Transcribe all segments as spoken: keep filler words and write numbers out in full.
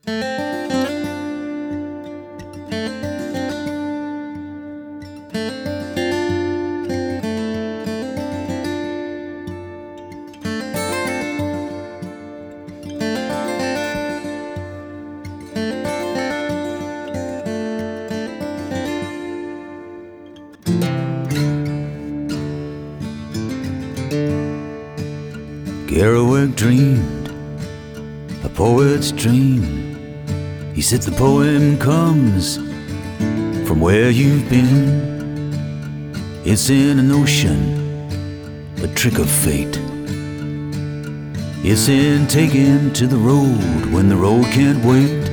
Kerouac dreamed a poet's dream. He said the poem comes from where you've been. It's in an ocean, a trick of fate. It's in taking to the road when the road can't wait.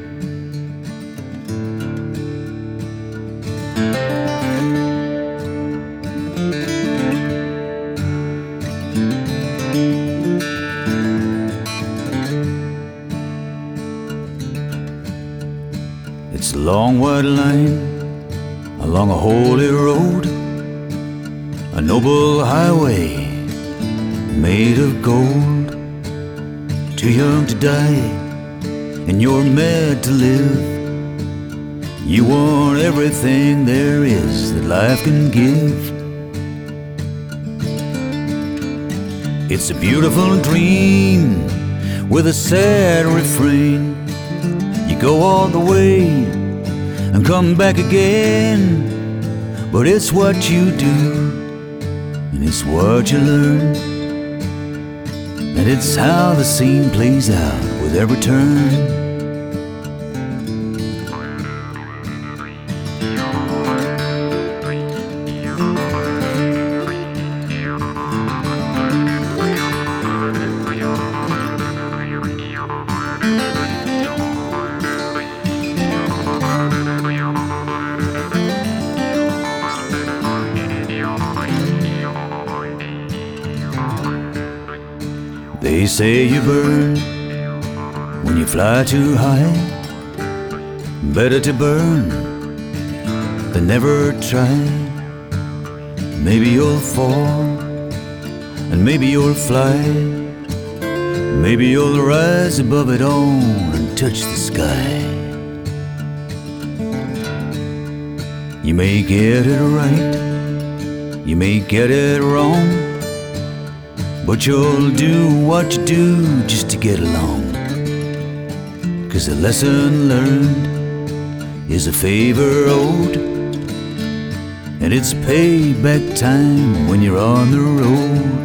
It's a long white line along a holy road, a noble highway made of gold. Too young to die and you're mad to live. You want everything there is that life can give. It's a beautiful dream with a sad refrain. You go all the way and come back again, but it's what you do and it's what you learn, and it's how the scene plays out with every turn. They say you burn when you fly too high. Better to burn than never try. Maybe you'll fall and maybe you'll fly. Maybe you'll rise above it all and touch the sky. You may get it right, you may get it wrong, but you'll do what you do just to get along. 'Cause the lesson learned is a favor owed, and it's payback time when you're on the road.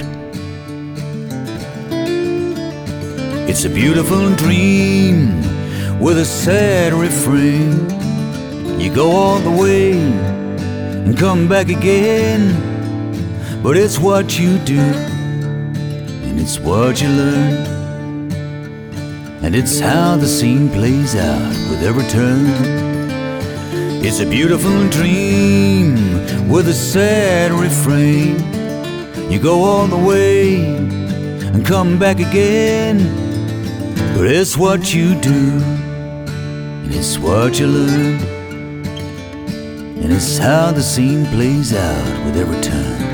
It's a beautiful dream with a sad refrain. You go all the way and come back again, but it's what you do and it's what you learn, and it's how the scene plays out with every turn. It's a beautiful dream with a sad refrain. You go all the way and come back again, but it's what you do and it's what you learn, and it's how the scene plays out with every turn.